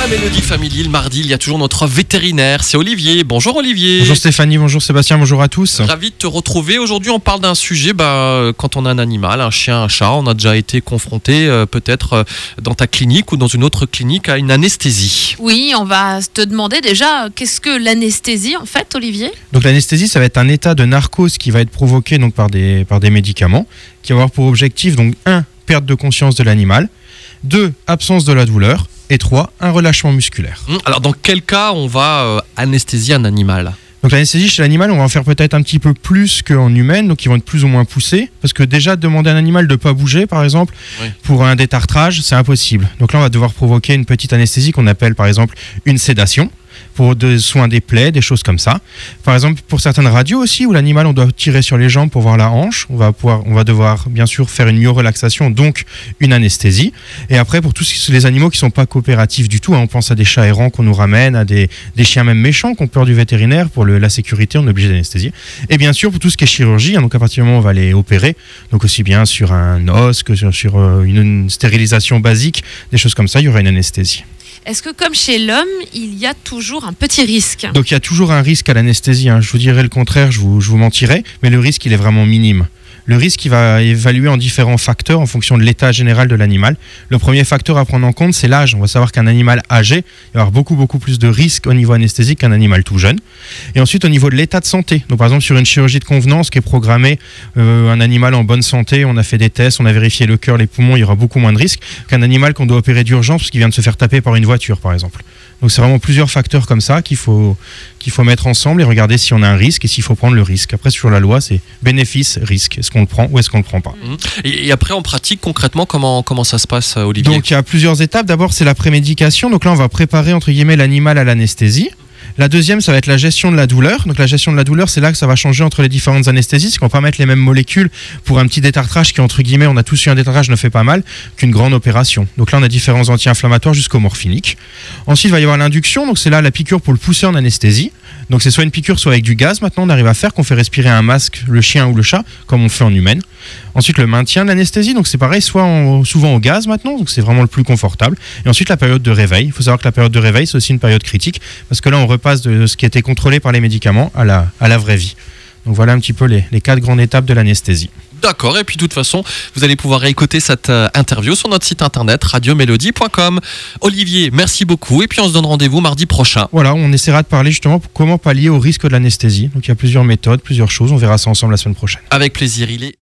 la Mélodie Family, le mardi, il y a toujours notre vétérinaire, c'est Olivier. Bonjour Olivier. Bonjour Stéphanie, bonjour Sébastien, bonjour à tous. Ravi de te retrouver. Aujourd'hui, on parle d'un sujet, quand on a un animal, un chien, un chat, on a déjà été confronté peut-être dans ta clinique ou dans une autre clinique à une anesthésie. Oui, on va te demander déjà, qu'est-ce que l'anesthésie en fait, Olivier ? Donc l'anesthésie, ça va être un état de narcose qui va être provoqué donc, par des médicaments, qui va avoir pour objectif, donc 1, perte de conscience de l'animal, 2, absence de la douleur, et 3, un relâchement musculaire. Alors dans quel cas on va anesthésier un animal ? Donc l'anesthésie chez l'animal, on va en faire peut-être un petit peu plus qu'en humaine, donc ils vont être plus ou moins poussés, parce que déjà demander à un animal de ne pas bouger, par exemple, pour un détartrage, c'est impossible. Donc là, on va devoir provoquer une petite anesthésie qu'on appelle par exemple une sédation, pour des soins des plaies, des choses comme ça. Par exemple, pour certaines radios aussi, où l'animal, on doit tirer sur les jambes pour voir la hanche, on va devoir bien sûr faire une myorelaxation, donc une anesthésie. Et après, pour tous les animaux qui ne sont pas coopératifs du tout, on pense à des chats errants qu'on nous ramène, à des chiens même méchants qui ont peur du vétérinaire, pour la sécurité, on est obligé d'anesthésier. Et bien sûr, pour tout ce qui est chirurgie, donc à partir du moment où on va les opérer, donc aussi bien sur un os que sur une stérilisation basique, des choses comme ça, il y aura une anesthésie. Est-ce que comme chez l'homme, il y a toujours un petit risque ? Donc il y a toujours un risque à l'anesthésie, Je vous dirais le contraire, je vous mentirais, mais le risque il est vraiment minime. Le risque il va évaluer en différents facteurs en fonction de l'état général de l'animal. Le premier facteur à prendre en compte, c'est l'âge. On va savoir qu'un animal âgé, il va avoir beaucoup plus de risques au niveau anesthésique qu'un animal tout jeune. Et ensuite au niveau de l'état de santé. Donc par exemple sur une chirurgie de convenance qui est programmée, un animal en bonne santé, on a fait des tests, on a vérifié le cœur, les poumons, il y aura beaucoup moins de risques qu'un animal qu'on doit opérer d'urgence parce qu'il vient de se faire taper par une voiture par exemple. Donc c'est vraiment plusieurs facteurs comme ça qu'il faut mettre ensemble et regarder si on a un risque et s'il faut prendre le risque. Après sur la loi, c'est bénéfice, risque. Est-ce qu'on le prend ou est-ce qu'on le prend pas ? Et après en pratique concrètement comment ça se passe, Olivier ? Donc il y a plusieurs étapes. D'abord c'est la prémédication. Donc là on va préparer entre guillemets l'animal à l'anesthésie. La deuxième, ça va être la gestion de la douleur. Donc la gestion de la douleur, c'est là que ça va changer entre les différentes anesthésies, parce qu'on va pas mettre les mêmes molécules pour un petit détartrage qui, entre guillemets, on a tous eu un détartrage, ne fait pas mal, qu'une grande opération. Donc là, on a différents anti-inflammatoires jusqu'au morphinique. Ensuite, il va y avoir l'induction, donc c'est là la piqûre pour le pousser en anesthésie. Donc c'est soit une piqûre, soit avec du gaz. Maintenant, on arrive à faire qu'on fait respirer un masque, le chien ou le chat, comme on fait en humaine. Ensuite, le maintien de l'anesthésie, donc c'est pareil, souvent au gaz maintenant, donc c'est vraiment le plus confortable. Et ensuite, la période de réveil. Il faut savoir que la période de réveil, c'est aussi une période critique, parce que là, on repasse de ce qui était contrôlé par les médicaments à la vraie vie. Donc voilà un petit peu les 4 grandes étapes de l'anesthésie. D'accord, et puis de toute façon, vous allez pouvoir écouter cette interview sur notre site internet radiomélodie.com. Olivier, merci beaucoup, et puis on se donne rendez-vous mardi prochain. Voilà, on essaiera de parler justement pour comment pallier au risque de l'anesthésie. Donc il y a plusieurs méthodes, plusieurs choses, on verra ça ensemble la semaine prochaine. Avec plaisir, il est